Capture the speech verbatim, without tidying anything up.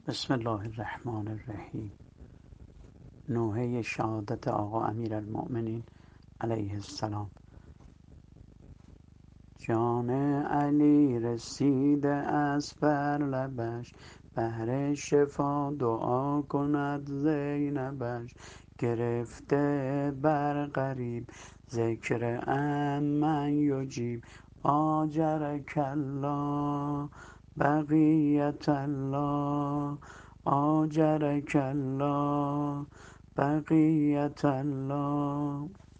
بسم الله الرحمن الرحیم. نوحه شهادت آقا امیرالمؤمنین علیه السلام. جان علی رسیده است بر لبش، بهر شفا دعا کند زینبش. گرفته بر غریب ذکر امن یجیب، آجرک الله بقیت الله، آجرک الله بقیت الله.